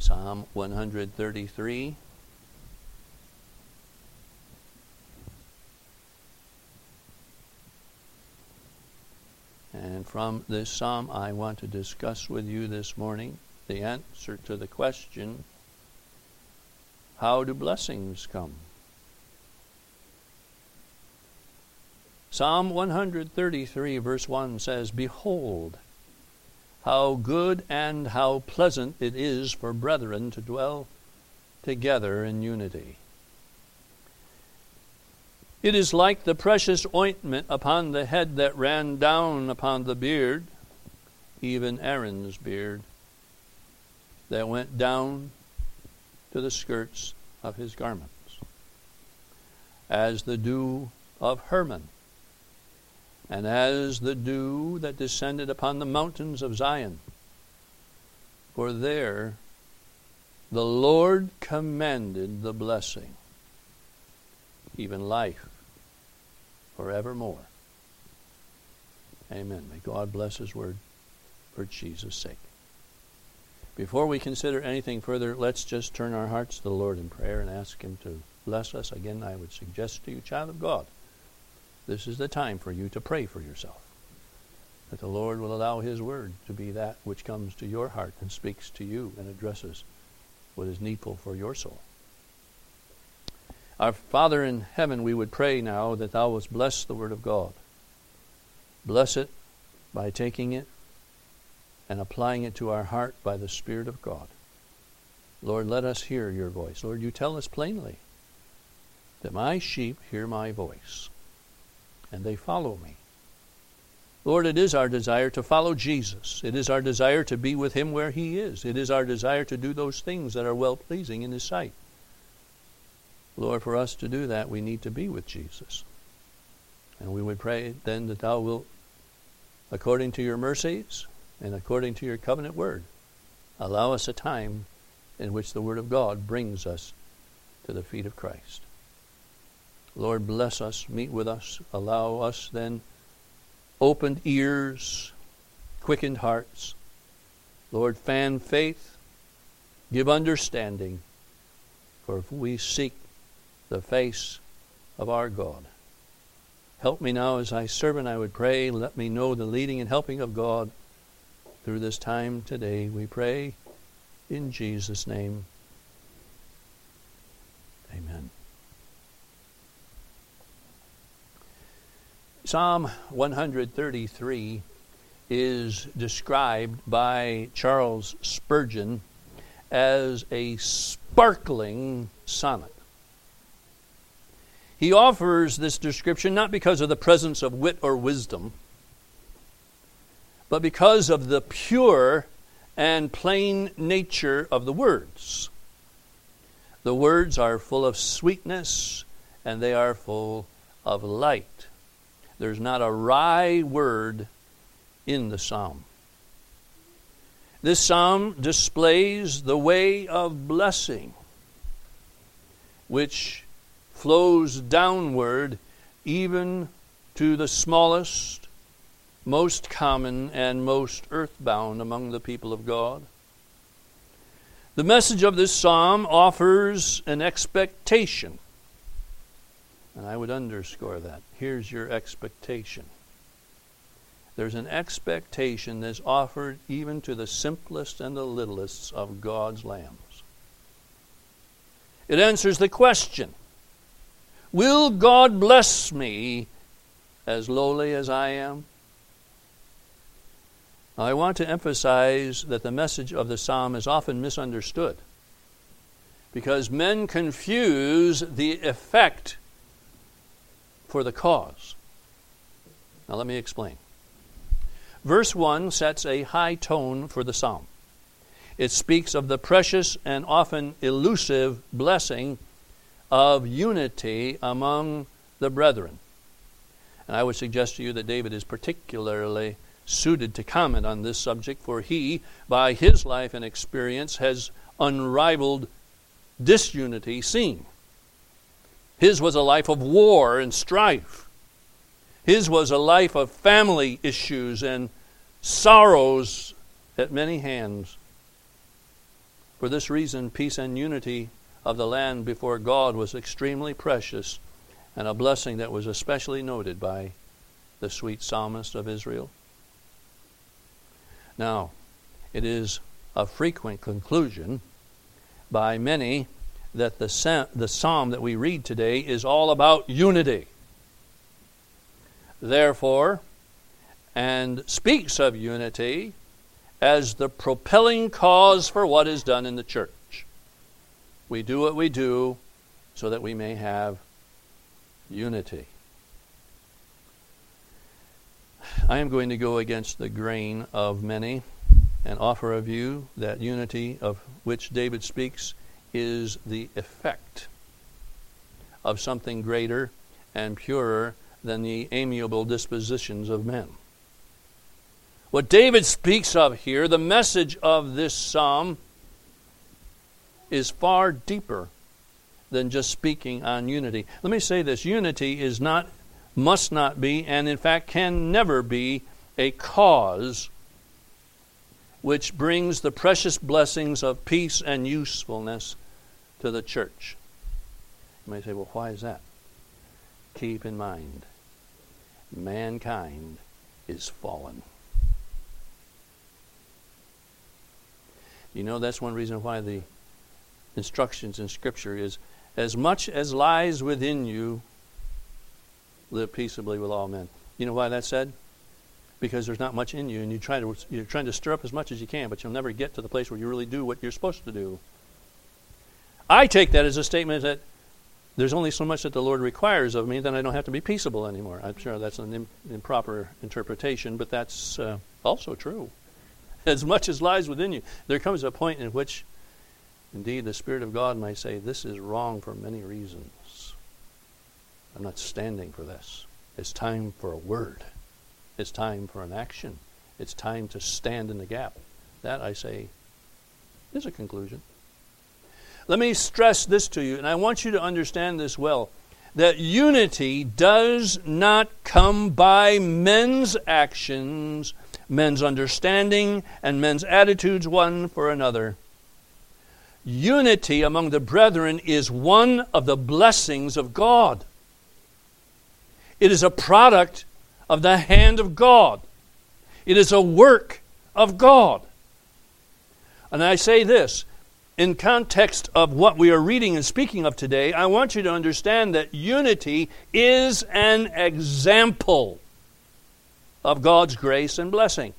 Psalm 133. And from this psalm, I want to discuss with you this morning the answer to the question, how do blessings come? Psalm 133 verse 1 says, "Behold, how good and how pleasant it is for brethren to dwell together in unity. It is like the precious ointment upon the head that ran down upon the beard, even Aaron's beard, that went down to the skirts of his garments, as the dew of Hermon, and as the dew that descended upon the mountains of Zion. For there the Lord commanded the blessing, even life forevermore." Amen. May God bless His word for Jesus' sake. Before we consider anything further, let's just turn our hearts to the Lord in prayer and ask Him to bless us. Again, I would suggest to you, child of God, this is the time for you to pray for yourself, that the Lord will allow His word to be that which comes to your heart and speaks to you and addresses what is needful for your soul. Our Father in heaven, we would pray now that Thou wouldst bless the word of God. Bless it by taking it and applying it to our heart by the Spirit of God. Lord, let us hear Your voice. Lord, You tell us plainly that my sheep hear my voice, and they follow me. Lord, it is our desire to follow Jesus. It is our desire to be with Him where He is. It is our desire to do those things that are well-pleasing in His sight. Lord, for us to do that, we need to be with Jesus. And we would pray then that Thou wilt, according to Your mercies and according to Your covenant word, allow us a time in which the word of God brings us to the feet of Christ. Lord, bless us, meet with us, allow us then opened ears, quickened hearts. Lord, fan faith, give understanding, for if we seek the face of our God. Help me now as Thy servant, I would pray. Let me know the leading and helping of God through this time today. We pray in Jesus' name. Amen. Psalm 133 is described by Charles Spurgeon as a sparkling sonnet. He offers this description not because of the presence of wit or wisdom, but because of the pure and plain nature of the words. The words are full of sweetness, and they are full of light. There's not a wry word in the psalm. This psalm displays the way of blessing, which flows downward even to the smallest, most common, and most earthbound among the people of God. The message of this psalm offers an expectation. And I would underscore that. Here's your expectation. There's an expectation that's offered even to the simplest and the littlest of God's lambs. It answers the question, will God bless me as lowly as I am? Now, I want to emphasize that the message of the psalm is often misunderstood because men confuse the effect for the cause. Now let me explain. Verse 1 sets a high tone for the psalm. It speaks of the precious and often elusive blessing of unity among the brethren. And I would suggest to you that David is particularly suited to comment on this subject, for he, by his life and experience, has unrivaled disunity seen. His was a life of war and strife. His was a life of family issues and sorrows at many hands. For this reason, peace and unity of the land before God was extremely precious, and a blessing that was especially noted by the sweet psalmist of Israel. Now, it is a frequent conclusion by many that the psalm that we read today is all about unity. Therefore, and speaks of unity as the propelling cause for what is done in the church. We do what we do so that we may have unity. I am going to go against the grain of many and offer a view that unity of which David speaks is the effect of something greater and purer than the amiable dispositions of men. What David speaks of here, the message of this psalm, is far deeper than just speaking on unity. Let me say this: unity is not, must not be, and in fact can never be a cause which brings the precious blessings of peace and usefulness to the church. You may say, well, why is that? Keep in mind, mankind is fallen. You know, that's one reason why the instructions in Scripture is, as much as lies within you, live peaceably with all men. You know why that's said? Because there's not much in you, and you're trying to stir up as much as you can, but you'll never get to the place where you really do what you're supposed to do. I take that as a statement that there's only so much that the Lord requires of me, then I don't have to be peaceable anymore. I'm sure that's an improper interpretation, but that's also true. As much as lies within you, there comes a point in which, indeed, the Spirit of God might say, this is wrong for many reasons. I'm not standing for this. It's time for a word. It's time for an action. It's time to stand in the gap. That, I say, is a conclusion. Let me stress this to you, and I want you to understand this well, that unity does not come by men's actions, men's understanding, and men's attitudes one for another. Unity among the brethren is one of the blessings of God. It is a product of the hand of God. It is a work of God. And I say this, in context of what we are reading and speaking of today, I want you to understand that unity is an example of God's grace and blessing.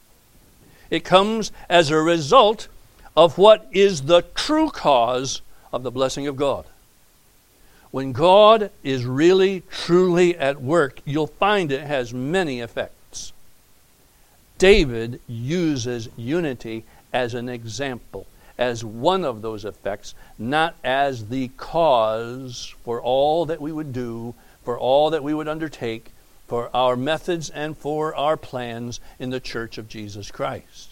It comes as a result of what is the true cause of the blessing of God. When God is really, truly at work, you'll find it has many effects. David uses unity as an example, as one of those effects, not as the cause for all that we would do, for all that we would undertake, for our methods and for our plans in the Church of Jesus Christ.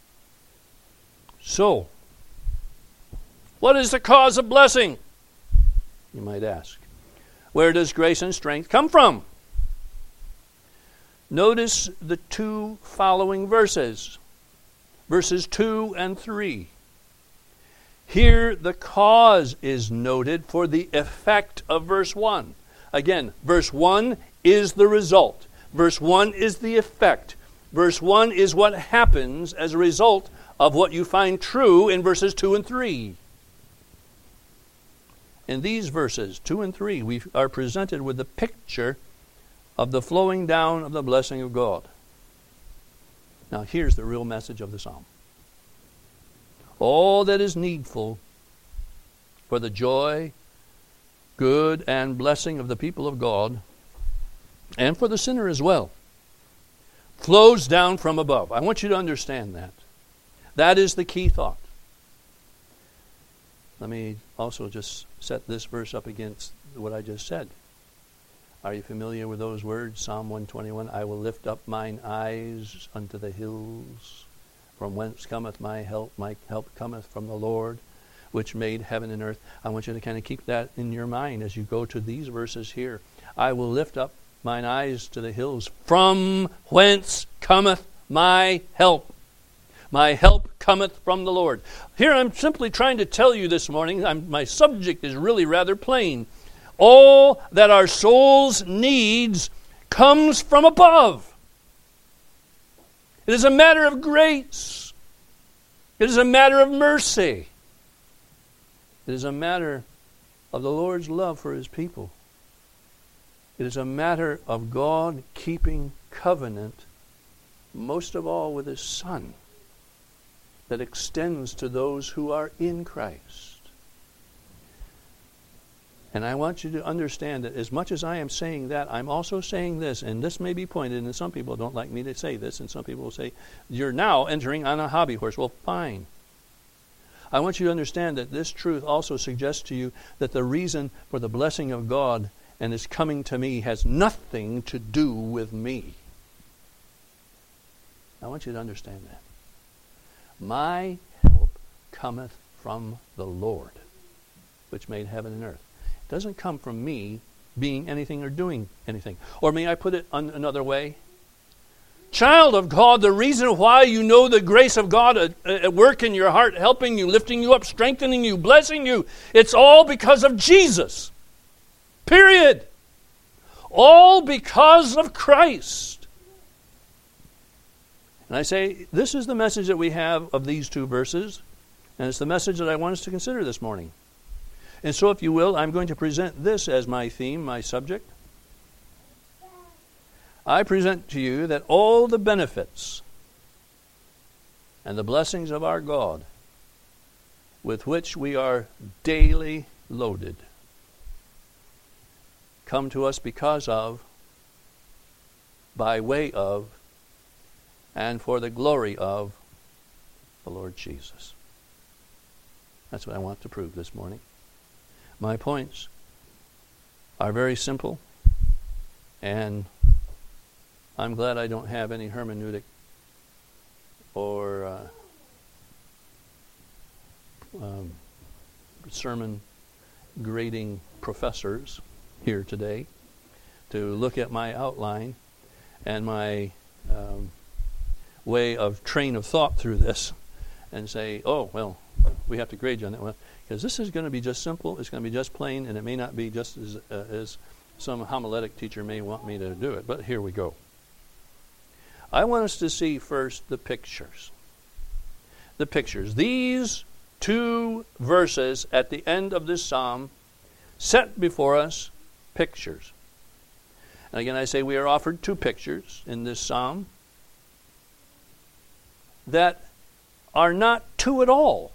So, what is the cause of blessing? You might ask. Where does grace and strength come from? Notice the two following verses. Verses 2 and 3. Here the cause is noted for the effect of verse 1. Again, verse 1 is the result. Verse 1 is the effect. Verse 1 is what happens as a result of what you find true in verses 2 and 3. In these verses, 2 and 3, we are presented with the picture of the flowing down of the blessing of God. Now here's the real message of the psalm. All that is needful for the joy, good, and blessing of the people of God, and for the sinner as well, flows down from above. I want you to understand that. That is the key thought. Let me also just set this verse up against what I just said. Are you familiar with those words? Psalm 121, I will lift up mine eyes unto the hills, from whence cometh my help. My help cometh from the Lord, which made heaven and earth. I want you to kind of keep that in your mind as you go to these verses here. I will lift up mine eyes to the hills, from whence cometh my help. My help cometh from the Lord. Here I'm simply trying to tell you this morning, my subject is really rather plain. All that our souls needs comes from above. It is a matter of grace. It is a matter of mercy. It is a matter of the Lord's love for His people. It is a matter of God keeping covenant, most of all with His Son, that extends to those who are in Christ. And I want you to understand that as much as I am saying that, I'm also saying this, and this may be pointed, and some people don't like me to say this, and some people will say, you're now entering on a hobby horse. Well, fine. I want you to understand that this truth also suggests to you that the reason for the blessing of God and His coming to me has nothing to do with me. I want you to understand that. My help cometh from the Lord, which made heaven and earth. It doesn't come from me being anything or doing anything. Or may I put it another way? Child of God, the reason why you know the grace of God at work in your heart, helping you, lifting you up, strengthening you, blessing you, it's all because of Jesus. Period. All because of Christ. And I say, this is the message that we have of these two verses, and it's the message that I want us to consider this morning. And so, if you will, I'm going to present this as my theme, my subject. I present to you that all the benefits and the blessings of our God with which we are daily loaded come to us because of, by way of, and for the glory of the Lord Jesus. That's what I want to prove this morning. My points are very simple, and I'm glad I don't have any hermeneutic or sermon grading professors here today to look at my outline and my way of train of thought through this and say, oh, well, we have to grade you on that one. Because this is going to be just simple, it's going to be just plain, and it may not be just as some homiletic teacher may want me to do it. But here we go. I want us to see first the pictures. The pictures. These two verses at the end of this psalm set before us pictures. And again, I say we are offered two pictures in this psalm that are not two at all,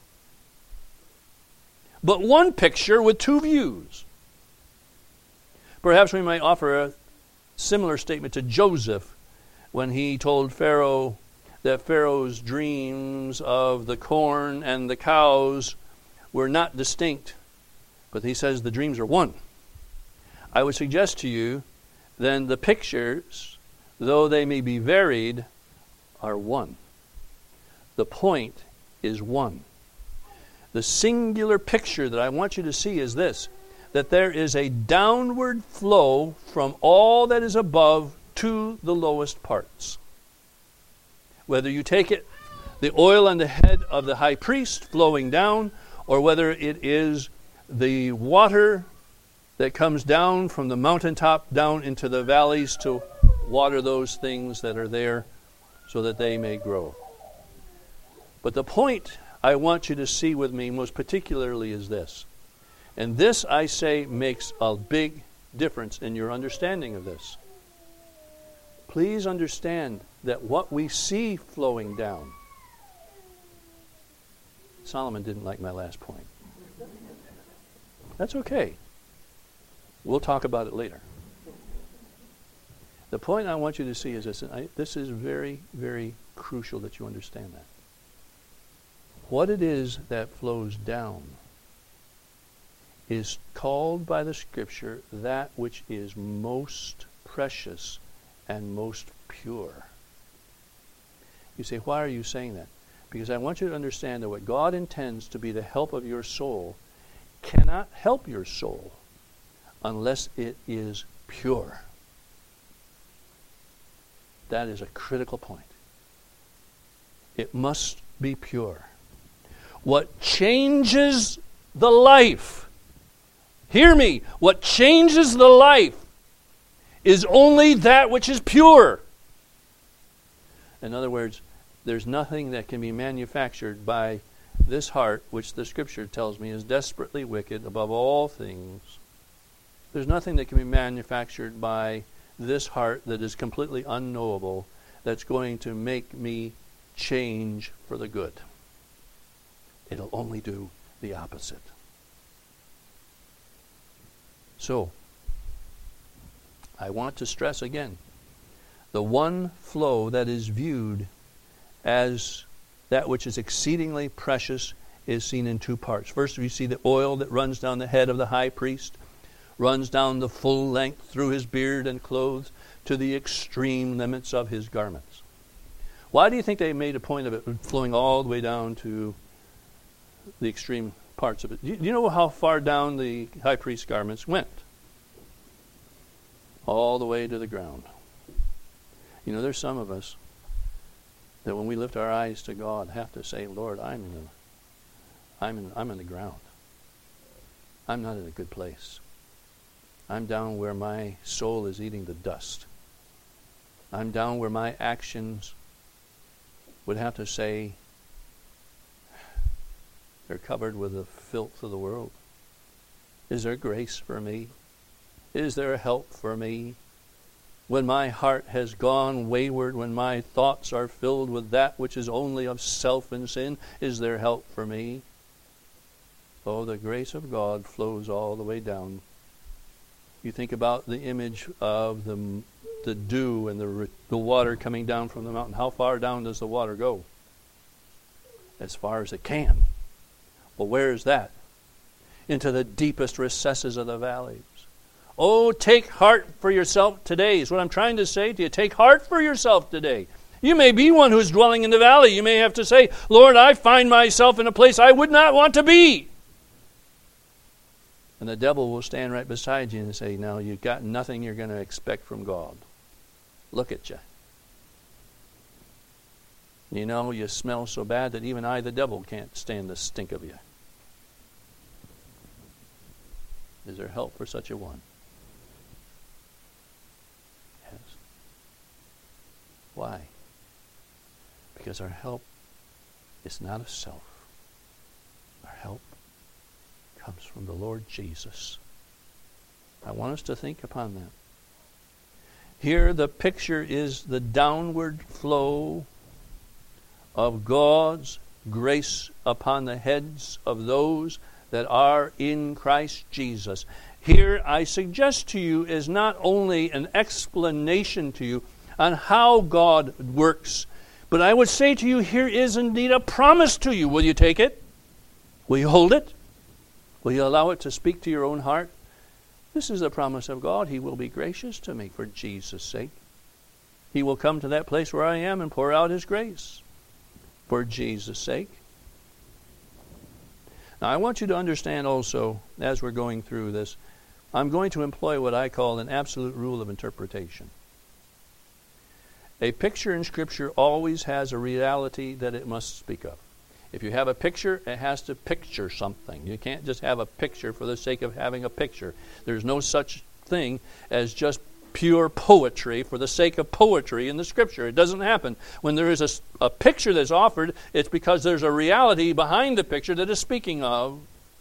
but one picture with two views. Perhaps we might offer a similar statement to Joseph when he told Pharaoh that Pharaoh's dreams of the corn and the cows were not distinct, but he says the dreams are one. I would suggest to you then the pictures, though they may be varied, are one. The point is one. The singular picture that I want you to see is this, that there is a downward flow from all that is above to the lowest parts. Whether you take it, the oil on the head of the high priest flowing down, or whether it is the water that comes down from the mountaintop down into the valleys to water those things that are there so that they may grow. But the point I want you to see with me most particularly is this. And this, I say, makes a big difference in your understanding of this. Please understand that what we see flowing down. Solomon didn't like my last point. That's okay. We'll talk about it later. The point I want you to see is this. This is very, very crucial that you understand that. What it is that flows down is called by the Scripture that which is most precious and most pure. You say, why are you saying that? Because I want you to understand that what God intends to be the help of your soul cannot help your soul unless it is pure. That is a critical point. It must be pure. What changes the life, hear me, what changes the life is only that which is pure. In other words, there's nothing that can be manufactured by this heart, which the Scripture tells me is desperately wicked above all things. There's nothing that can be manufactured by this heart that is completely unknowable that's going to make me change for the good. It'll only do the opposite. So, I want to stress again, the one flow that is viewed as that which is exceedingly precious is seen in two parts. First, you see the oil that runs down the head of the high priest, runs down the full length through his beard and clothes to the extreme limits of his garments. Why do you think they made a point of it flowing all the way down to the extreme parts of it? Do you know how far down the high priest's garments went? All the way to the ground. You know, there's some of us that when we lift our eyes to God have to say, Lord, I'm in the ground. I'm not in a good place. I'm down where my soul is eating the dust. I'm down where my actions would have to say they're covered with the filth of the world. Is there grace for me? Is there help for me? When my heart has gone wayward, when my thoughts are filled with that which is only of self and sin, is there help for me? Oh, the grace of God flows all the way down. You think about the image of the dew and the water coming down from the mountain. How far down does the water go? As far as it can. Well, where is that? Into the deepest recesses of the valleys. Oh, take heart for yourself today is what I'm trying to say to you. Take heart for yourself today. You may be one who's dwelling in the valley. You may have to say, Lord, I find myself in a place I would not want to be. And the devil will stand right beside you and say, now you've got nothing you're going to expect from God. Look at you. You know, you smell so bad that even I, the devil, can't stand the stink of you. Is there help for such a one? Yes. Why? Because our help is not of self. Our help comes from the Lord Jesus. I want us to think upon that. Here the picture is the downward flow of God's grace upon the heads of those that are in Christ Jesus. Here I suggest to you is not only an explanation to you on how God works, but I would say to you here is indeed a promise to you. Will you take it? Will you hold it? Will you allow it to speak to your own heart? This is the promise of God. He will be gracious to me for Jesus' sake. He will come to that place where I am and pour out His grace for Jesus' sake. Now, I want you to understand also, as we're going through this, I'm going to employ what I call an absolute rule of interpretation. A picture in Scripture always has a reality that it must speak of. If you have a picture, it has to picture something. You can't just have a picture for the sake of having a picture. There's no such thing as just pure poetry for the sake of poetry in the Scripture. It doesn't happen. When there is a picture that's offered, it's because there's a reality behind the picture that is speaking of.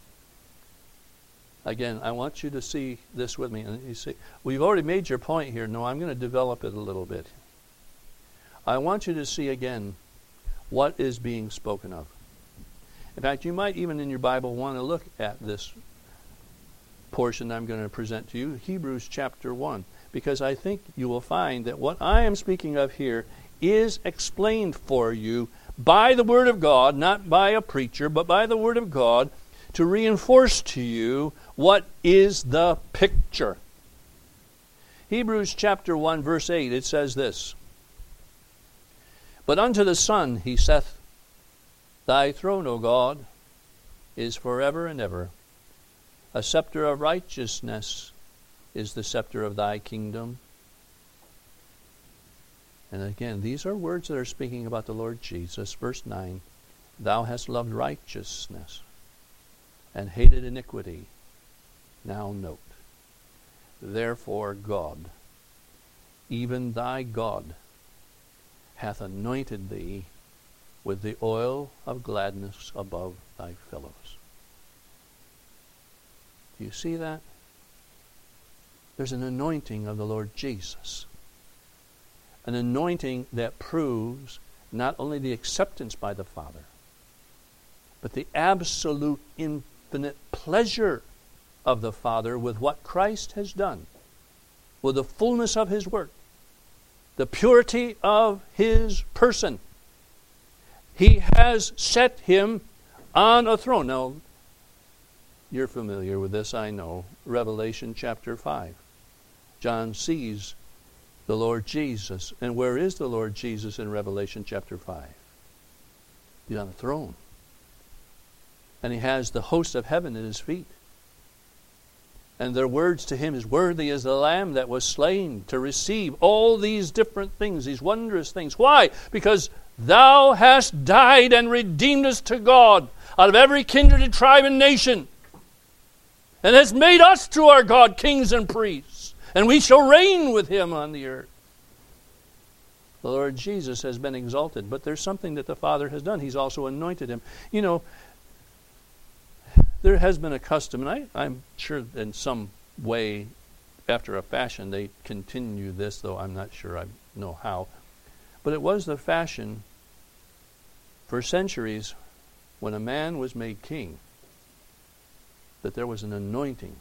Again, I want you to see this with me. And you see, well, you've already made your point here. No, I'm going to develop it a little bit. I want you to see again what is being spoken of. In fact, you might even in your Bible want to look at this portion I'm going to present to you, Hebrews chapter 1, because I think you will find that what I am speaking of here is explained for you by the Word of God, not by a preacher, but by the Word of God, to reinforce to you what is the picture. Hebrews chapter 1, verse 8, it says this, But unto the Son he saith, Thy throne, O God, is forever and ever. A scepter of righteousness is the scepter of thy kingdom. And again, these are words that are speaking about the Lord Jesus. Verse 9, thou hast loved righteousness and hated iniquity. Now note, therefore God, even thy God, hath anointed thee with the oil of gladness above thy fellows. Do you see that? There's an anointing of the Lord Jesus. An anointing that proves not only the acceptance by the Father, but the absolute infinite pleasure of the Father with what Christ has done, with the fullness of His work, the purity of His person. He has set Him on a throne. Now, you're familiar with this, I know. Revelation chapter 5. John sees the Lord Jesus. And where is the Lord Jesus in Revelation chapter 5? He's on a throne. And He has the host of heaven at His feet. And their words to Him is, worthy is the Lamb that was slain to receive all these different things, these wondrous things. Why? Because thou hast died and redeemed us to God out of every kindred and tribe and nation, and hast made us to our God kings and priests, and we shall reign with Him on the earth. The Lord Jesus has been exalted, but there's something that the Father has done. He's also anointed Him. You know, there has been a custom, and I'm sure in some way, after a fashion, they continue this, though I'm not sure I know how. But it was the fashion for centuries when a man was made king, that there was an anointing,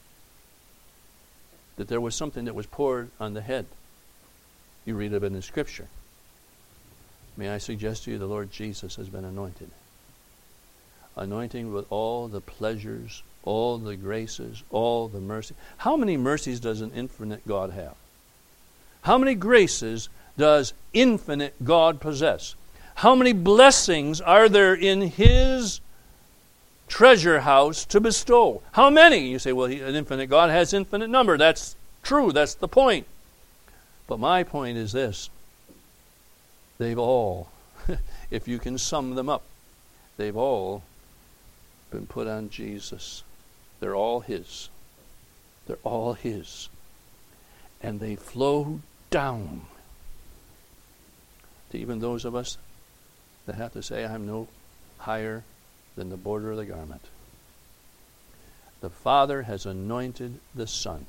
that there was something that was poured on the head. You read of it in Scripture. May I suggest to you the Lord Jesus has been anointed. Anointing with all the pleasures, all the graces, all the mercy. How many mercies does an infinite God have? How many graces does infinite God possess? How many blessings are there in His treasure house to bestow? How many? You say, well, an infinite God has infinite number. That's true. That's the point. But my point is this. They've all, if you can sum them up, they've all been put on Jesus. They're all His. They're all His. And they flow down to even those of us that have to say, I'm no higher than the border of the garment. The Father has anointed the Son.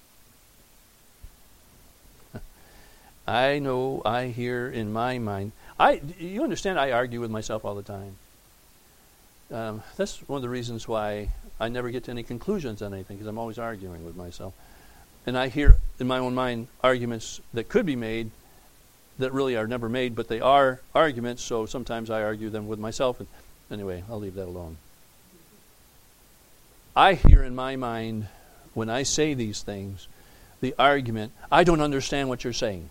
I know, I hear in my mind. You understand, I argue with myself all the time. That's one of the reasons why I never get to any conclusions on anything, because I'm always arguing with myself. And I hear in my own mind arguments that could be made that really are never made, but they are arguments, so sometimes I argue them with myself. And anyway, I'll leave that alone. I hear in my mind, when I say these things, the argument, I don't understand what you're saying.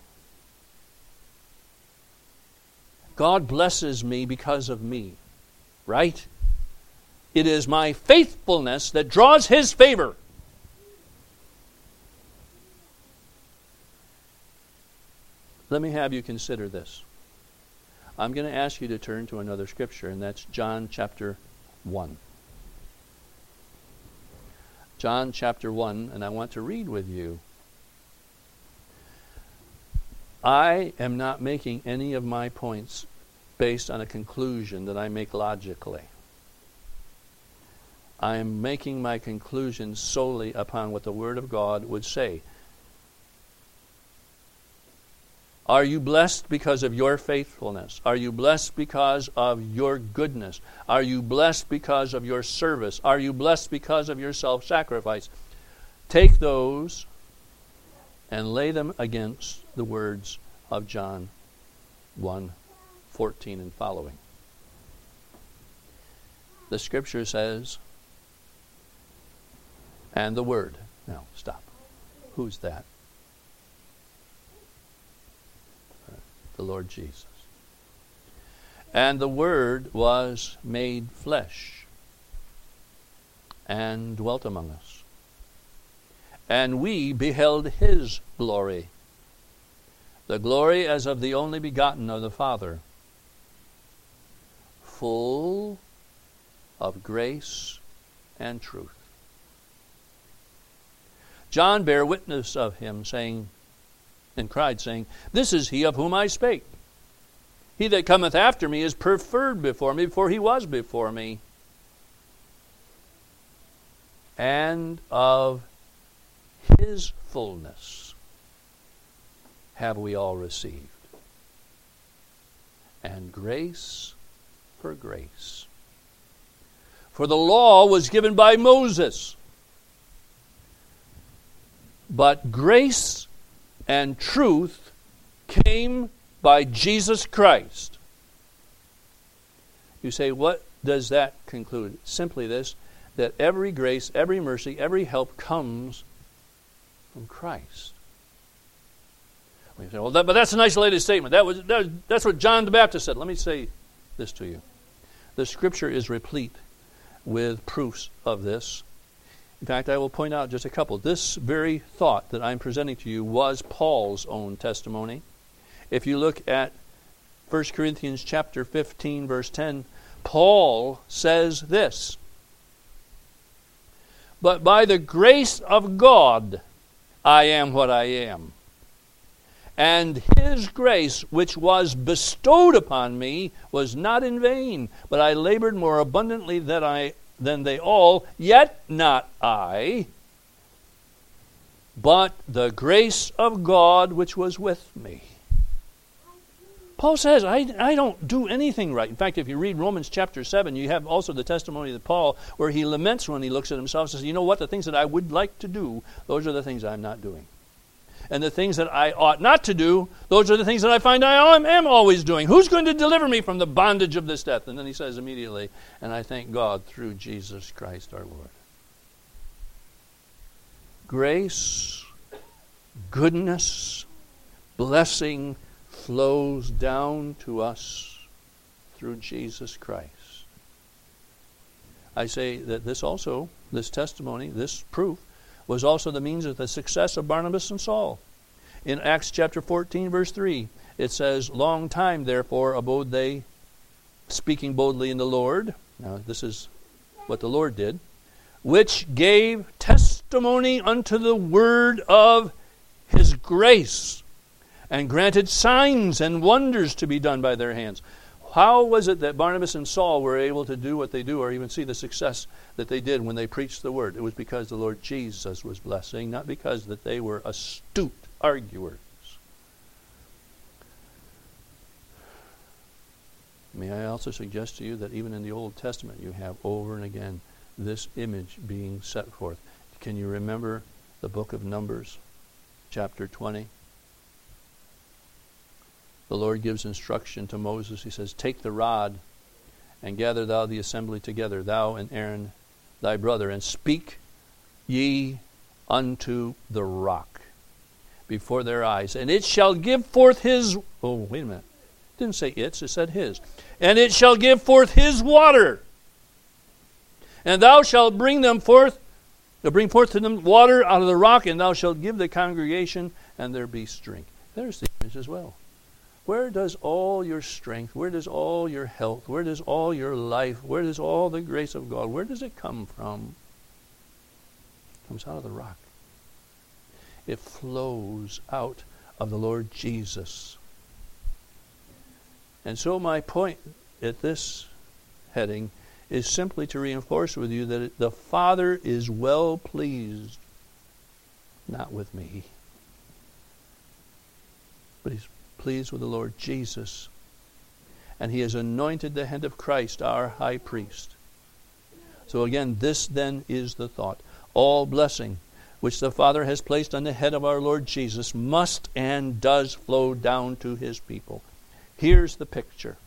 God blesses me because of me, right? It is my faithfulness that draws His favor. Let me have you consider this. I'm going to ask you to turn to another scripture, and that's John chapter 1. John chapter 1, and I want to read with you. I am not making any of my points based on a conclusion that I make logically. I am making my conclusions solely upon what the Word of God would say. Are you blessed because of your faithfulness? Are you blessed because of your goodness? Are you blessed because of your service? Are you blessed because of your self-sacrifice? Take those and lay them against the words of John 1:14 and following. The Scripture says, and the Word. Now, stop. Who's that? The Lord Jesus. And the Word was made flesh and dwelt among us. And we beheld His glory, The glory as of the only begotten of the Father, full of grace and truth. John bare witness of him, saying, and cried, saying, This is he of whom I spake. He that cometh after me is preferred before me, for he was before me. And of his fullness have we all received. And grace for grace. For the law was given by Moses, but grace and truth came by Jesus Christ. You say, what does that conclude? Simply this, that every grace, every mercy, every help comes from Christ. We say, well, but that's an isolated statement. That's what John the Baptist said. Let me say this to you. The Scripture is replete with proofs of this. In fact, I will point out just a couple. This very thought that I'm presenting to you was Paul's own testimony. If you look at 1 Corinthians chapter 15, verse 10, Paul says this, But by the grace of God I am what I am. And his grace which was bestowed upon me was not in vain, but I labored more abundantly than they all, yet not I, but the grace of God which was with me. Paul says, I don't do anything right. In fact, if you read Romans chapter 7, you have also the testimony of Paul where he laments when he looks at himself and says, you know what, the things that I would like to do, those are the things I'm not doing. And the things that I ought not to do, those are the things that I find I am always doing. Who's going to deliver me from the bondage of this death? And then he says immediately, and I thank God through Jesus Christ our Lord. Grace, goodness, blessing flows down to us through Jesus Christ. I say that this testimony, this proof, was also the means of the success of Barnabas and Saul. In Acts chapter 14, verse 3, it says, Long time, therefore, abode they, speaking boldly in the Lord. Now, this is what the Lord did, which gave testimony unto the word of his grace, and granted signs and wonders to be done by their hands. How was it that Barnabas and Saul were able to do what they do, or even see the success that they did when they preached the word? It was because the Lord Jesus was blessing, not because that they were astute arguers. May I also suggest to you that even in the Old Testament you have over and again this image being set forth. Can you remember the book of Numbers, chapter 20? The Lord gives instruction to Moses. He says, Take the rod and gather thou the assembly together, thou and Aaron thy brother, and speak ye unto the rock before their eyes. And it shall give forth his... Oh, wait a minute. It didn't say its, it said his. And it shall give forth his water. And thou shalt bring forth to them water out of the rock, and thou shalt give the congregation, and there be drink. There's the image as well. Where does all your strength, where does all your health, where does all your life, where does all the grace of God, where does it come from? It comes out of the rock. It flows out of the Lord Jesus. And so my point at this heading is simply to reinforce with you that the Father is well pleased, not with me, but He's pleased with the Lord Jesus. And He has anointed the hand of Christ, our high priest. So again, this then is the thought. All blessing which the Father has placed on the head of our Lord Jesus must and does flow down to His people. Here's the picture.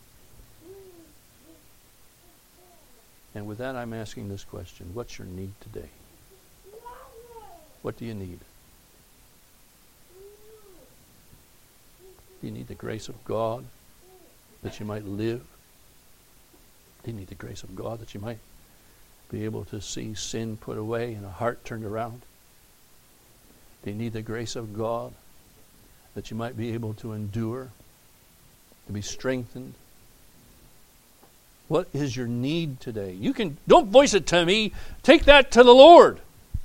And with that, I'm asking this question. What's your need today? What do you need? Do you need the grace of God that you might live? Do you need the grace of God that you might be able to see sin put away and a heart turned around? Do you need the grace of God that you might be able to endure, to be strengthened. What is your need today? Don't voice it to me. Take that to the Lord.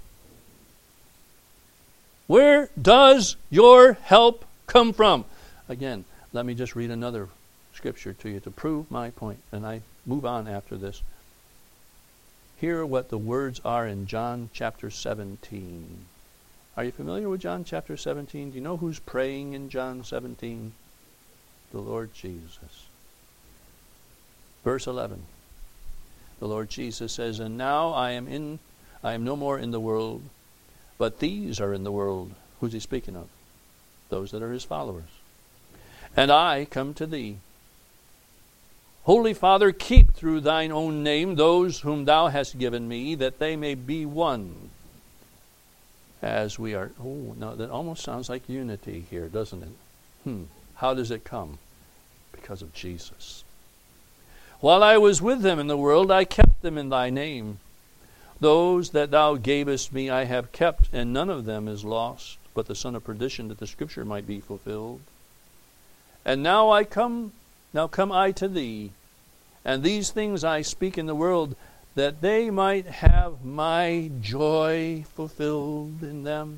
Where does your help come from? Again, let me just read another scripture to you to prove my point, and I move on after this. Hear what the words are in John chapter 17. Are you familiar with John chapter 17? Do you know who's praying in John 17? The Lord Jesus. Verse 11. The Lord Jesus says, "And now I am no more in the world, but these are in the world." Who's he speaking of? Those that are his followers. "And I come to thee. Holy Father, keep through thine own name those whom thou hast given me, that they may be one as we are." Oh, no, that almost sounds like unity here, doesn't it? How does it come? Because of Jesus. "While I was with them in the world, I kept them in thy name. Those that thou gavest me I have kept, and none of them is lost, but the son of perdition, that the scripture might be fulfilled. And now come I to thee, and these things I speak in the world, that they might have my joy fulfilled in them."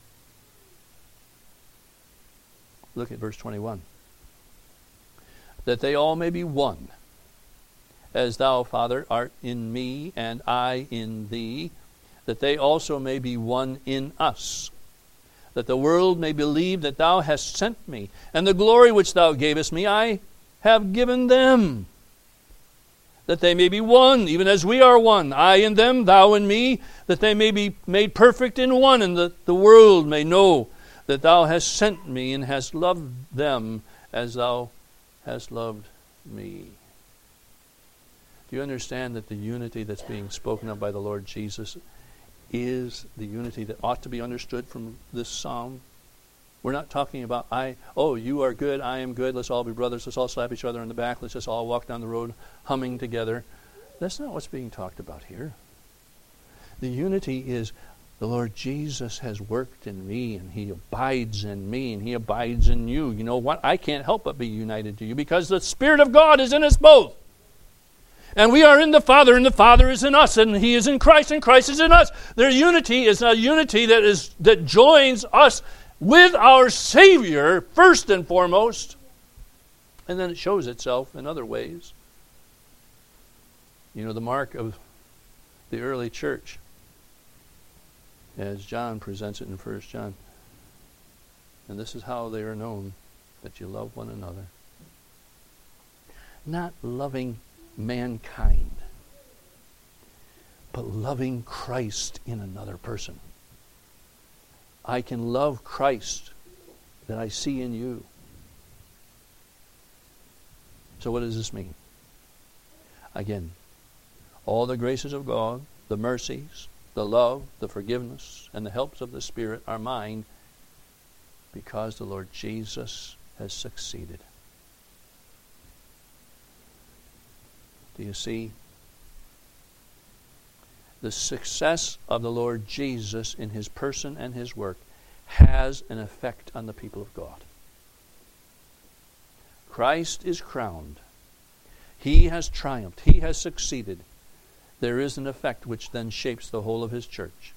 Look at verse 21. "That they all may be one, as thou, Father, art in me, and I in thee, that they also may be one in us, that the world may believe that thou hast sent me, and the glory which thou gavest me I have given them, that they may be one, even as we are one, I in them, thou in me, that they may be made perfect in one, and that the world may know that thou hast sent me and hast loved them as thou hast loved me." Do you understand that the unity that's being spoken of by the Lord Jesus is the unity that ought to be understood from this psalm? We're not talking about, you are good, I am good, let's all be brothers, let's all slap each other on the back, let's just all walk down the road humming together. That's not what's being talked about here. The unity is, the Lord Jesus has worked in me, and he abides in me, and he abides in you. You know what? I can't help but be united to you, because the Spirit of God is in us both. And we are in the Father, and the Father is in us, and he is in Christ, and Christ is in us. Their unity is a unity that joins us with our Savior, first and foremost. And then it shows itself in other ways. You know, the mark of the early church, as John presents it in 1 John. And this is how they are known, that you love one another. Not loving mankind, but loving Christ in another person. I can love Christ that I see in you. So what does this mean? Again, all the graces of God, the mercies, the love, the forgiveness, and the helps of the Spirit are mine, because the Lord Jesus has succeeded. Do you see? The success of the Lord Jesus in his person and his work has an effect on the people of God. Christ is crowned. He has triumphed. He has succeeded. There is an effect which then shapes the whole of his church.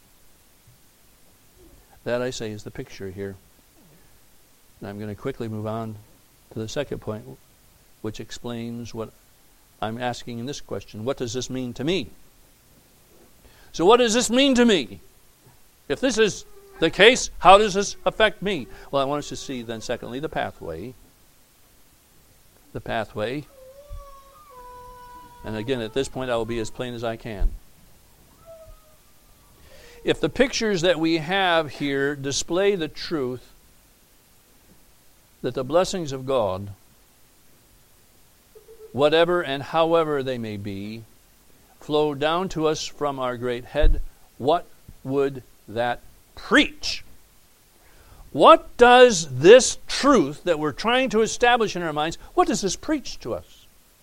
That, I say, is the picture here. And I'm going to quickly move on to the second point, which explains what I'm asking in this question. What does this mean to me? So what does this mean to me? If this is the case, how does this affect me? Well, I want us to see then, secondly, the pathway. The pathway. And again, at this point, I will be as plain as I can. If the pictures that we have here display the truth that the blessings of God, whatever and however they may be, flow down to us from our great head, what would that preach? What does this truth that we're trying to establish in our minds, what does this preach to us?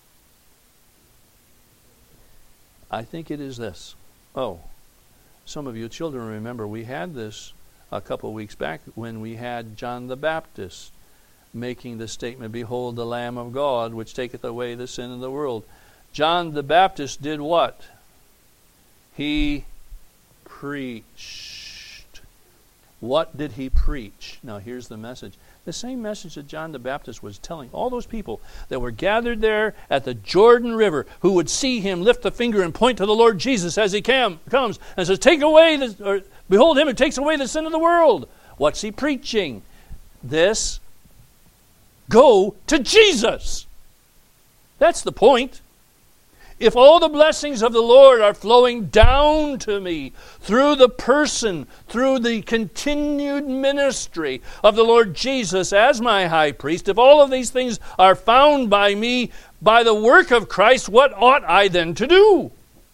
I think it is this. Oh, some of you children remember we had this a couple of weeks back when we had John the Baptist making the statement, "Behold the Lamb of God, which taketh away the sin of the world." John the Baptist did what? He preached. What did he preach? Now here's the message. The same message that John the Baptist was telling all those people that were gathered there at the Jordan River, who would see him lift the finger and point to the Lord Jesus as he comes and says, "Take away this," or "Behold him who takes away the sin of the world." What's he preaching? This: go to Jesus. That's the point. If all the blessings of the Lord are flowing down to me through the person, through the continued ministry of the Lord Jesus as my high priest, if all of these things are found by me by the work of Christ, what ought I then to do?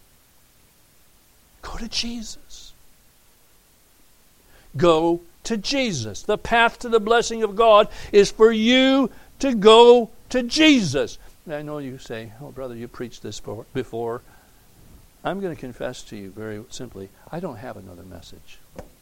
Go to Jesus. Go to Jesus. The path to the blessing of God is for you to go to Jesus. I know you say, "Oh, brother, you preached this before." I'm going to confess to you very simply, I don't have another message.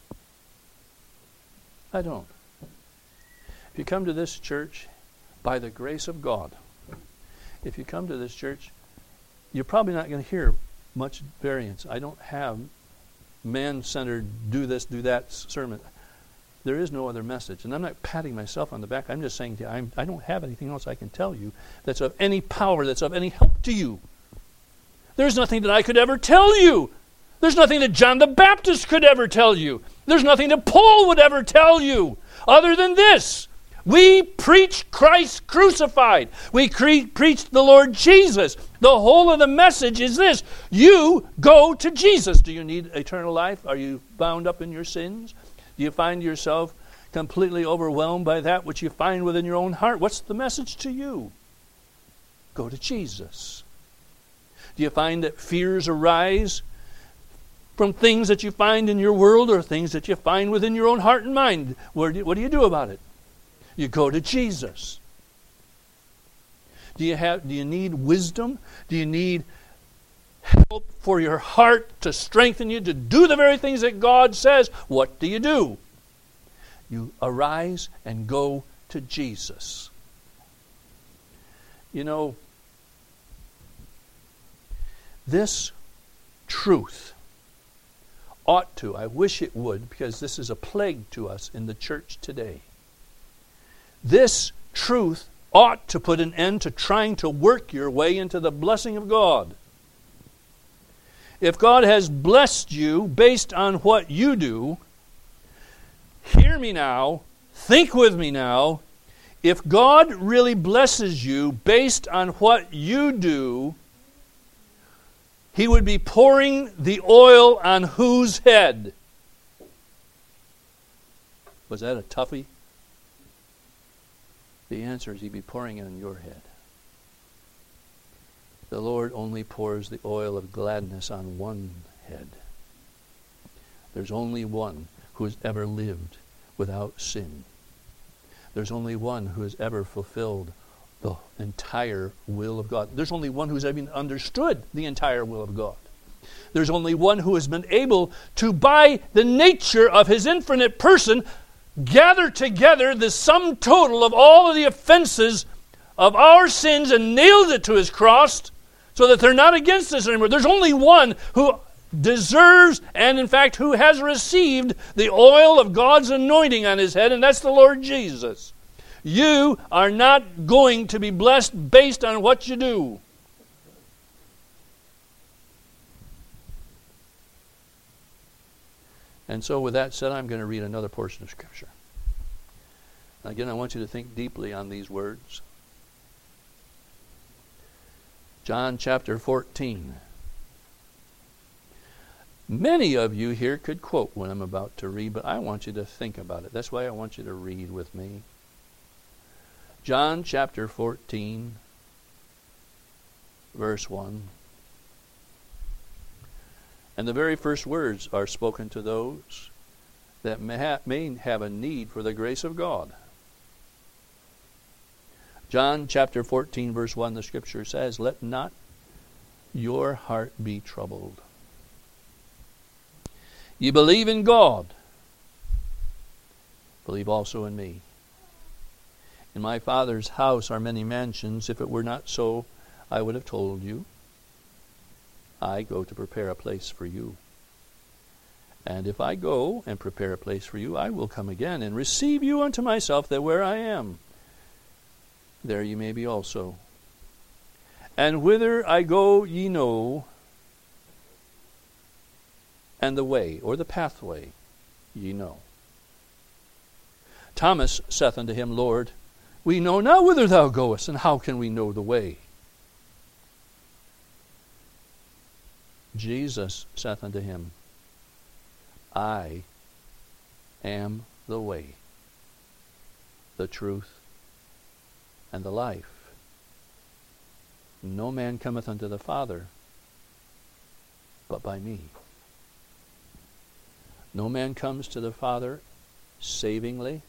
I don't. If you come to this church, by the grace of God, if you come to this church, you're probably not going to hear much variance. I don't have man-centered, do this, do that sermon. There is no other message. And I'm not patting myself on the back. I'm just saying to you, I don't have anything else I can tell you that's of any power, that's of any help to you. There's nothing that I could ever tell you. There's nothing that John the Baptist could ever tell you. There's nothing that Paul would ever tell you other than this. We preach Christ crucified. We preach the Lord Jesus. The whole of the message is this: you go to Jesus. Do you need eternal life? Are you bound up in your sins? Do you find yourself completely overwhelmed by that which you find within your own heart? What's the message to you? Go to Jesus. Do you find that fears arise from things that you find in your world or things that you find within your own heart and mind? What do you do about it? You go to Jesus. Do you need wisdom? Do you need help for your heart to strengthen you to do the very things that God says? What do? You arise and go to Jesus. You know, this truth ought to, I wish it would, because this is a plague to us in the church today. This truth ought to put an end to trying to work your way into the blessing of God. If God has blessed you based on what you do, hear me now, think with me now. If God really blesses you based on what you do, He would be pouring the oil on whose head? Was that a toughie? The answer is He'd be pouring it on your head. The Lord only pours the oil of gladness on one head. There's only one who has ever lived without sin. There's only one who has ever fulfilled the entire will of God. There's only one who's even understood the entire will of God. There's only one who has been able to, by the nature of His infinite person, gather together the sum total of all of the offenses of our sins and nailed it to His cross so that they're not against us anymore. There's only one who deserves and, in fact, who has received the oil of God's anointing on His head, and that's the Lord Jesus. You are not going to be blessed based on what you do. And so with that said, I'm going to read another portion of Scripture. Again, I want you to think deeply on these words. John chapter 14. Many of you here could quote what I'm about to read, but I want you to think about it. That's why I want you to read with me. John chapter 14, verse 1. And the very first words are spoken to those that may have a need for the grace of God. John chapter 14, verse 1, the Scripture says, "Let not your heart be troubled. You believe in God, believe also in me. In my Father's house are many mansions. If it were not so, I would have told you. I go to prepare a place for you. And if I go and prepare a place for you, I will come again and receive you unto myself, that where I am, there ye may be also. And whither I go ye know, and the way, or the pathway, ye know. Thomas saith unto him, Lord, we know not whither thou goest, and how can we know the way? Jesus saith unto him, I am the way, the truth, and the life. No man cometh unto the Father but by me. No man comes to the Father savingly.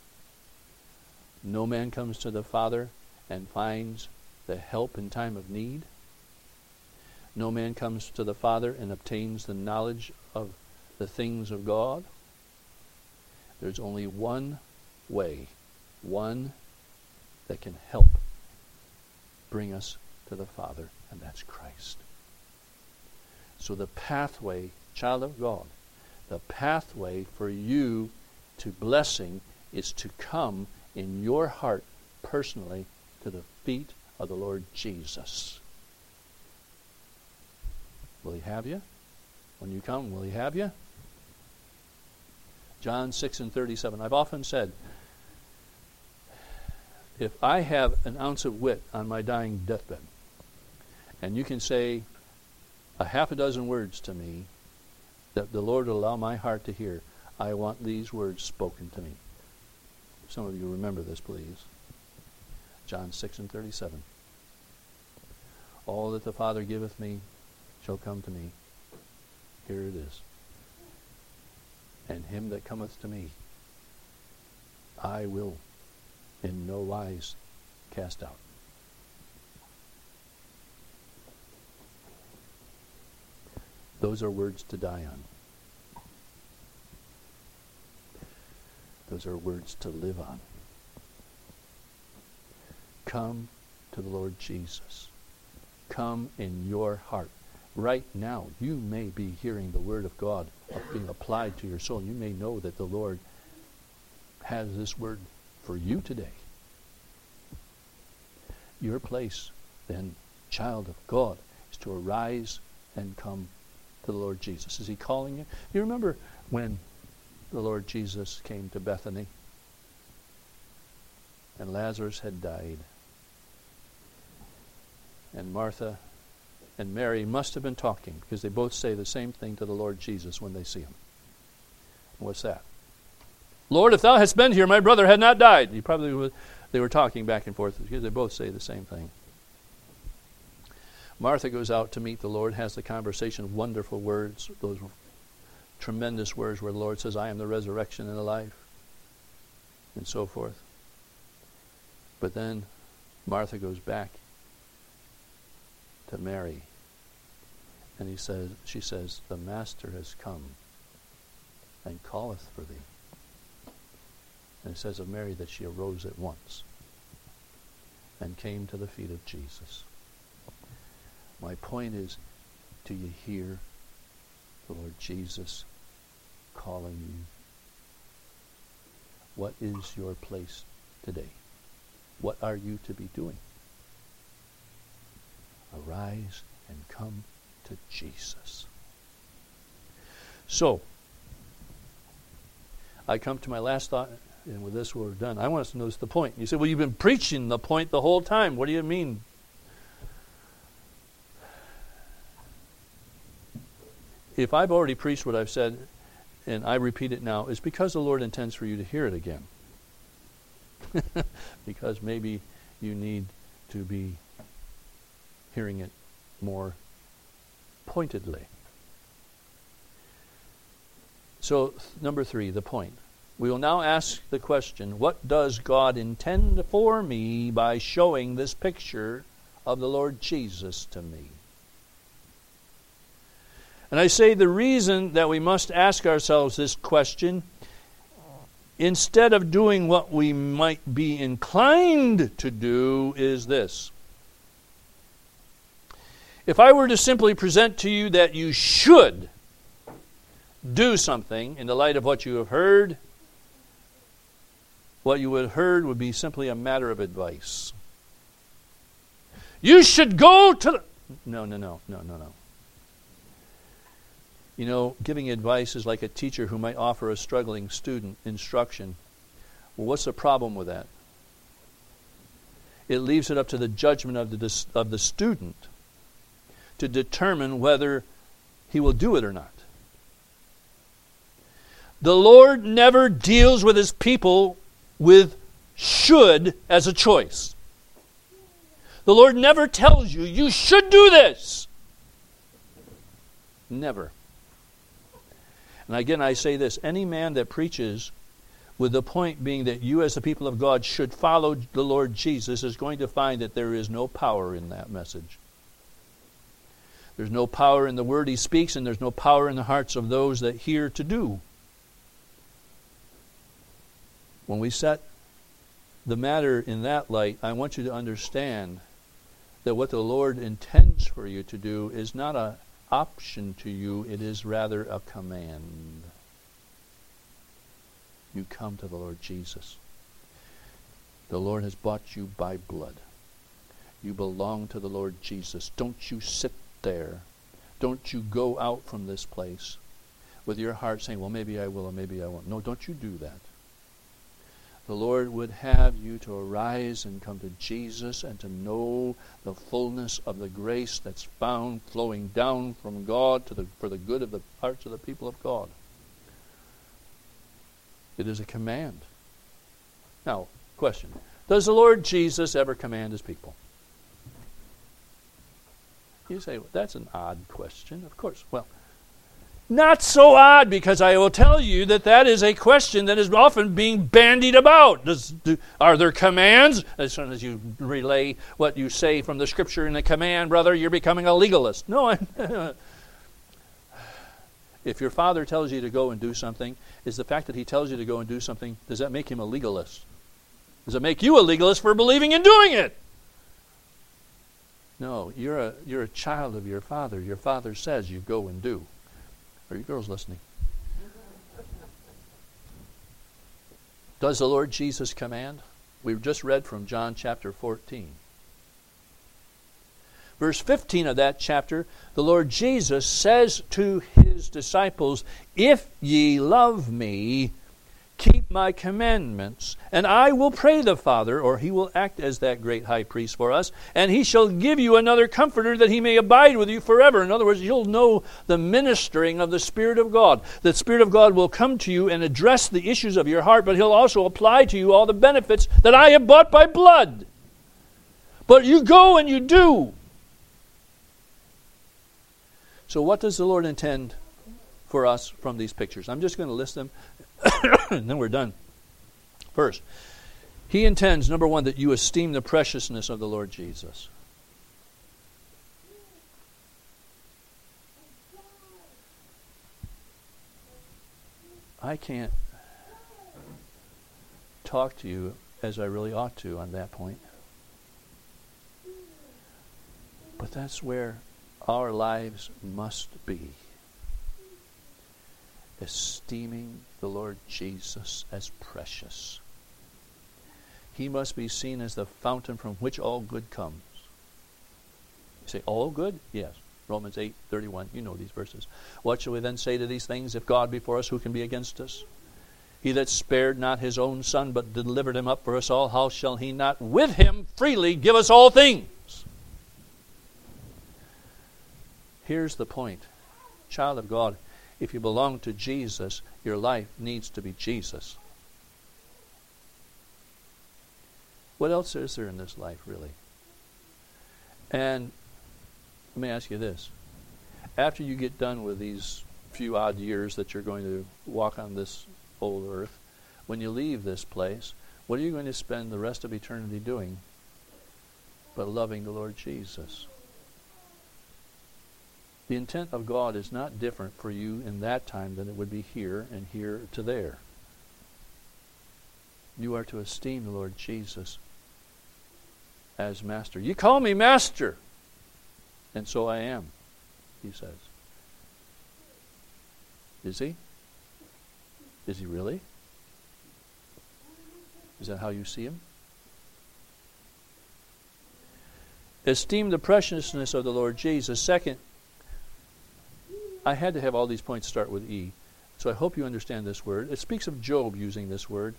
No man comes to the Father and finds the help in time of need. No man comes to the Father and obtains the knowledge of the things of God. There's only one way, one that can help bring us to the Father, and that's Christ. So the pathway, child of God, the pathway for you to blessing is to come in your heart personally to the feet of the Lord Jesus. Will He have you? When you come, will He have you? John 6:37. I've often said, if I have an ounce of wit on my dying deathbed, and you can say a half a dozen words to me that the Lord will allow my heart to hear, I want these words spoken to me. Some of you remember this, please. John 6:37. All that the Father giveth me shall come to me. Here it is. And him that cometh to me, I will in no wise cast out. Those are words to die on. Those are words to live on. Come to the Lord Jesus. Come in your heart. Right now, you may be hearing the Word of God being applied to your soul. You may know that the Lord has this word for you today. Your place, then, child of God, is to arise and come to the Lord Jesus. Is He calling you? You remember when the Lord Jesus came to Bethany and Lazarus had died, and Martha and Mary must have been talking, because they both say the same thing to the Lord Jesus when they see Him. What's that? Lord, if thou hadst been here, my brother had not died. They were talking back and forth, because they both say the same thing. Martha goes out to meet the Lord, has the conversation, wonderful words, those tremendous words where the Lord says, I am the resurrection and the life, and so forth. But then Martha goes back to Mary, and she says, the Master has come and calleth for thee. And it says of Mary that she arose at once and came to the feet of Jesus. My point is, do you hear the Lord Jesus calling you? What is your place today? What are you to be doing? Arise and come to Jesus. So, I come to my last thought, and with this we're done. I want us to notice the point. You say, well, you've been preaching the point the whole time. What do you mean? If I've already preached what I've said, and I repeat it now, it's because the Lord intends for you to hear it again. Because maybe you need to be hearing it more pointedly. So, number 3, the point. We will now ask the question, what does God intend for me by showing this picture of the Lord Jesus to me? And I say the reason that we must ask ourselves this question instead of doing what we might be inclined to do, is this. If I were to simply present to you that you should do something in the light of what you have heard, what you have heard would be simply a matter of advice. You should go to the... No. You know, giving advice is like a teacher who might offer a struggling student instruction. Well, what's the problem with that? It leaves it up to the judgment of the student to determine whether he will do it or not. The Lord never deals with His people with should as a choice. The Lord never tells you, you should do this. Never. And again, I say this, any man that preaches with the point being that you as the people of God should follow the Lord Jesus is going to find that there is no power in that message. There's no power in the word he speaks, and there's no power in the hearts of those that hear to do. When we set the matter in that light, I want you to understand that what the Lord intends for you to do is not an option to you, it is rather a command. You come to the Lord Jesus. The Lord has bought you by blood. You belong to the Lord Jesus. Don't you sit there. Don't you go out from this place with your heart saying, well, maybe I will or maybe I won't. No, don't you do that. The Lord would have you to arise and come to Jesus and to know the fullness of the grace that's found flowing down from God for the good of the hearts of the people of God. It is a command. Now, question. Does the Lord Jesus ever command His people? You say, well, that's an odd question. Of course. Well, not so odd, because I will tell you that is a question that is often being bandied about. Are there commands? As soon as you relay what you say from the Scripture in the command, brother, you're becoming a legalist. No, if your father tells you to go and do something, is the fact that he tells you to go and do something, does that make him a legalist? Does it make you a legalist for believing in doing it? No, you're a child of your father. Your father says you go and do. Are you girls listening? Does the Lord Jesus command? We've just read from John chapter 14. Verse 15 of that chapter, the Lord Jesus says to His disciples, if ye love me, keep my commandments, and I will pray the Father, or He will act as that great high priest for us, and He shall give you another comforter that He may abide with you forever. In other words, you'll know the ministering of the Spirit of God. The Spirit of God will come to you and address the issues of your heart, but He'll also apply to you all the benefits that I have bought by blood. But you go and you do. So what does the Lord intend for us from these pictures? I'm just going to list them and then we're done. First, He intends, number one, that you esteem the preciousness of the Lord Jesus. I can't talk to you as I really ought to on that point. But that's where our lives must be. Esteeming the Lord Jesus as precious. He must be seen as the fountain from which all good comes. You say, all good? Yes. Romans 8:31. You know these verses. What shall we then say to these things? If God be for us, who can be against us? He that spared not His own Son, but delivered Him up for us all, how shall He not with Him freely give us all things? Here's the point. Child of God, if you belong to Jesus, your life needs to be Jesus. What else is there in this life, really? And let me ask you this. After you get done with these few odd years that you're going to walk on this old earth, when you leave this place, what are you going to spend the rest of eternity doing but loving the Lord Jesus? The intent of God is not different for you in that time than it would be here and here to there. You are to esteem the Lord Jesus as Master. You call me Master, and so I am, he says. Is he? Is he really? Is that how you see him? Esteem the preciousness of the Lord Jesus. Second, I had to have all these points start with E. So I hope you understand this word. It speaks of Job using this word.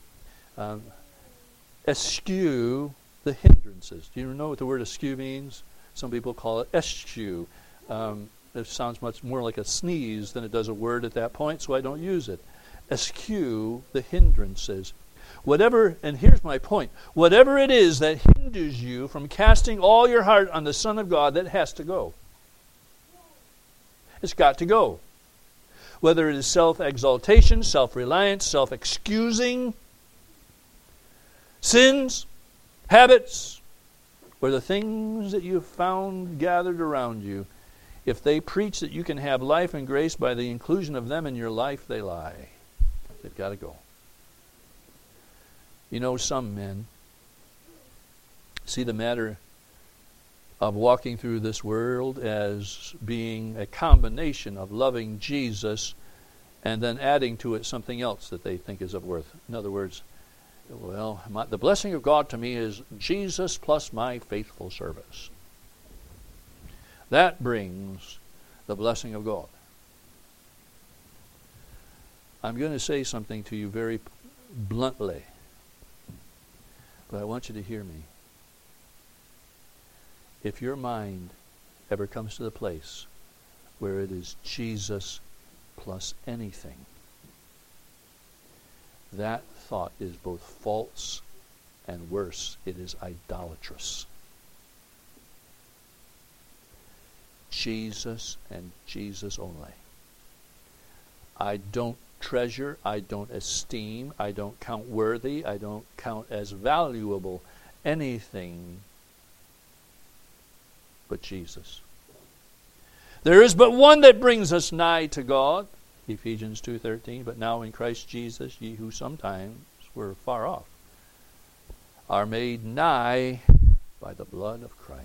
Eschew the hindrances. Do you know what the word eschew means? Some people call it eschew. It sounds much more like a sneeze than it does a word at that point, so I don't use it. Eschew the hindrances. Whatever, and here's my point, whatever it is that hinders you from casting all your heart on the Son of God, that has to go. It's got to go. Whether it is self-exaltation, self-reliance, self-excusing, sins, habits, or the things that you've found gathered around you, if they preach that you can have life and grace by the inclusion of them in your life, they lie. They've got to go. You know, some men see the matter of walking through this world as being a combination of loving Jesus and then adding to it something else that they think is of worth. In other words, well, the blessing of God to me is Jesus plus my faithful service. That brings the blessing of God. I'm going to say something to you very bluntly, but I want you to hear me. If your mind ever comes to the place where it is Jesus plus anything, that thought is both false and worse, it is idolatrous. Jesus and Jesus only. I don't treasure, I don't esteem, I don't count worthy, I don't count as valuable anything but Jesus. There is but one that brings us nigh to God, Ephesians 2:13, but now in Christ Jesus, ye who sometimes were far off are made nigh by the blood of Christ.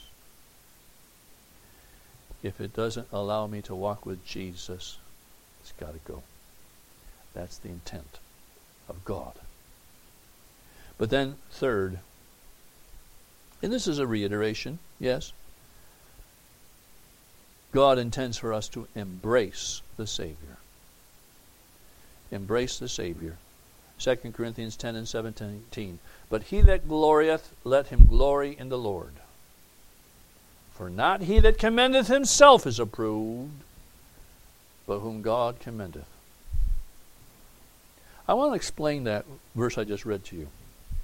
If it doesn't allow me to walk with Jesus, it's got to go. That's the intent of God. But then, third, and this is a reiteration, yes, God intends for us to embrace the Savior. Embrace the Savior. 2 Corinthians 10 and 17. But he that glorieth, let him glory in the Lord. For not he that commendeth himself is approved, but whom God commendeth. I want to explain that verse I just read to you.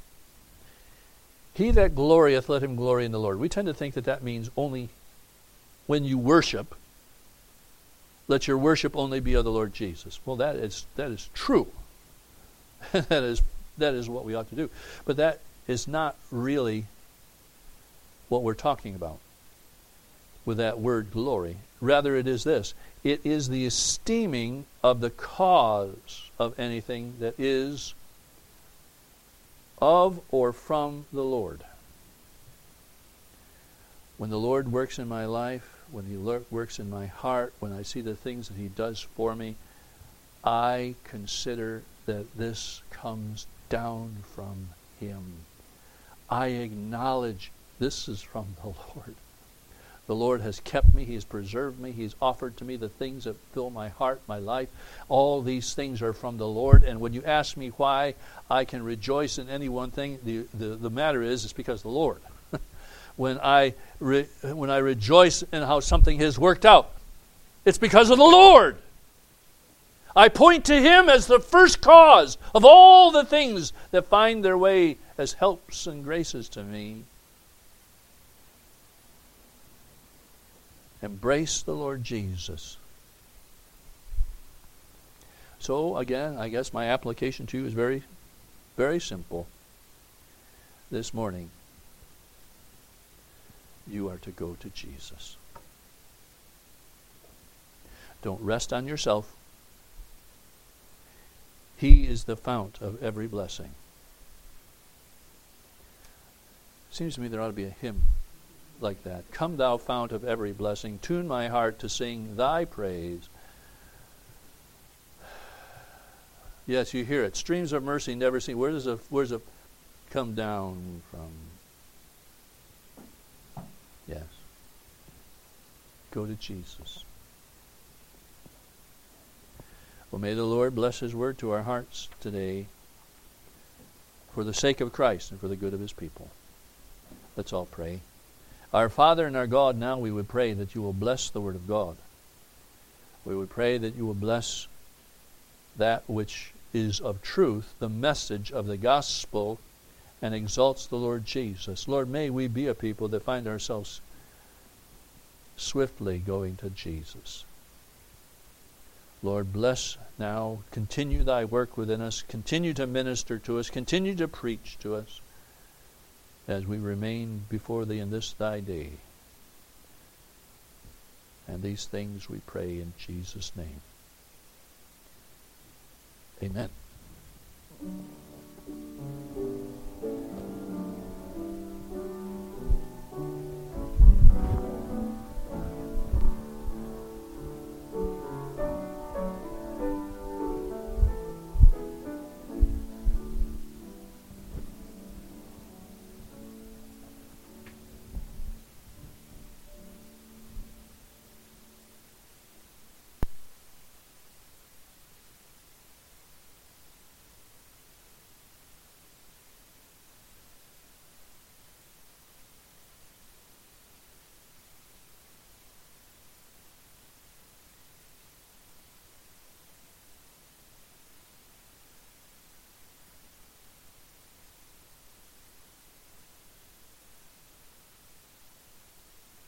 He that glorieth, let him glory in the Lord. We tend to think that that means only when you worship, let your worship only be of the Lord Jesus. Well, that is true. that is what we ought to do. But that is not really what we're talking about with that word glory. Rather, it is this. It is the esteeming of the cause of anything that is of or from the Lord. When the Lord works in my life, when he works in my heart, when I see the things that he does for me, I consider that this comes down from him. I acknowledge this is from the Lord. The Lord has kept me. He has preserved me. He's offered to me the things that fill my heart, my life. All these things are from the Lord. And when you ask me why I can rejoice in any one thing, the matter is, it's because of the Lord. When I rejoice in how something has worked out, it's because of the Lord. I point to him as the first cause of all the things that find their way as helps and graces to me. Embrace the Lord Jesus. So again, I guess my application to you is very, very simple. This morning, you are to go to Jesus. Don't rest on yourself. He is the fount of every blessing. Seems to me there ought to be a hymn like that. Come thou fount of every blessing, tune my heart to sing thy praise. Yes, you hear it. Streams of mercy never seen. Where does it come down from? Yes. Go to Jesus. Well, may the Lord bless His word to our hearts today for the sake of Christ and for the good of His people. Let's all pray. Our Father and our God, now we would pray that you will bless the word of God. We would pray that you will bless that which is of truth, the message of the gospel, and exalts the Lord Jesus. Lord, may we be a people that find ourselves swiftly going to Jesus. Lord, bless now. Continue thy work within us. Continue to minister to us. Continue to preach to us as we remain before thee in this thy day. And these things we pray in Jesus' name. Amen.